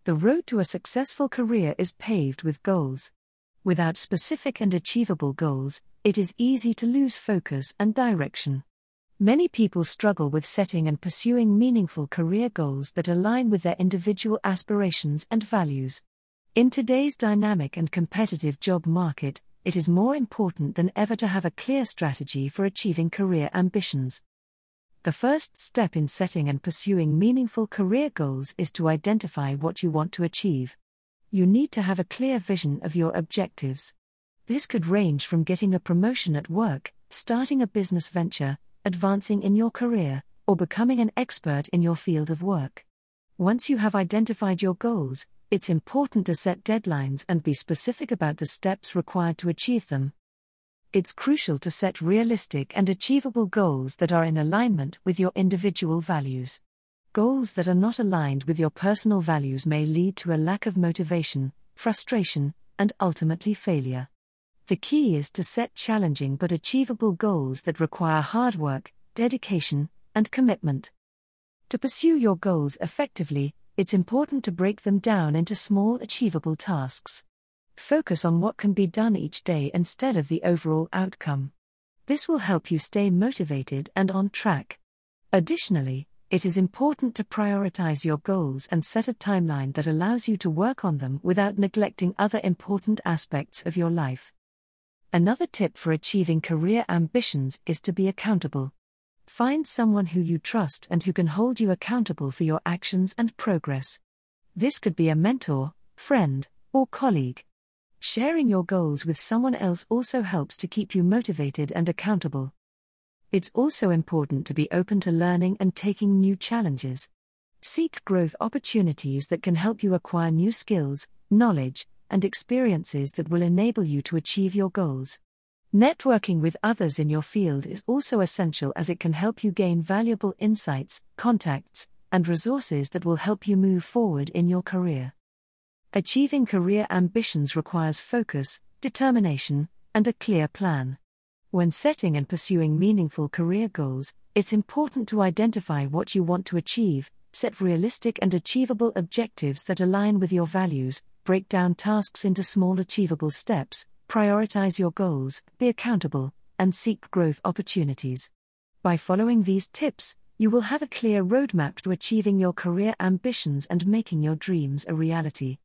The road to a successful career is paved with goals. Without specific and achievable goals, it is easy to lose focus and direction. Many people struggle with setting and pursuing meaningful career goals that align with their individual aspirations and values. In today's dynamic and competitive job market, it is more important than ever to have a clear strategy for achieving career ambitions. The first step in setting and pursuing meaningful career goals is to identify what you want to achieve. You need to have a clear vision of your objectives. This could range from getting a promotion at work, starting a business venture, advancing in your career, or becoming an expert in your field of work. Once you have identified your goals, it's important to set deadlines and be specific about the steps required to achieve them. It's crucial to set realistic and achievable goals that are in alignment with your individual values. Goals that are not aligned with your personal values may lead to a lack of motivation, frustration, and ultimately failure. The key is to set challenging but achievable goals that require hard work, dedication, and commitment. To pursue your goals effectively, it's important to break them down into small achievable tasks. Focus on what can be done each day instead of the overall outcome. This will help you stay motivated and on track. Additionally, it is important to prioritize your goals and set a timeline that allows you to work on them without neglecting other important aspects of your life. Another tip for achieving career ambitions is to be accountable. Find someone who you trust and who can hold you accountable for your actions and progress. This could be a mentor, friend, or colleague. Sharing your goals with someone else also helps to keep you motivated and accountable. It's also important to be open to learning and taking new challenges. Seek growth opportunities that can help you acquire new skills, knowledge, and experiences that will enable you to achieve your goals. Networking with others in your field is also essential as it can help you gain valuable insights, contacts, and resources that will help you move forward in your career. Achieving career ambitions requires focus, determination, and a clear plan. When setting and pursuing meaningful career goals, it's important to identify what you want to achieve, set realistic and achievable objectives that align with your values, break down tasks into small achievable steps, prioritize your goals, be accountable, and seek growth opportunities. By following these tips, you will have a clear roadmap to achieving your career ambitions and making your dreams a reality.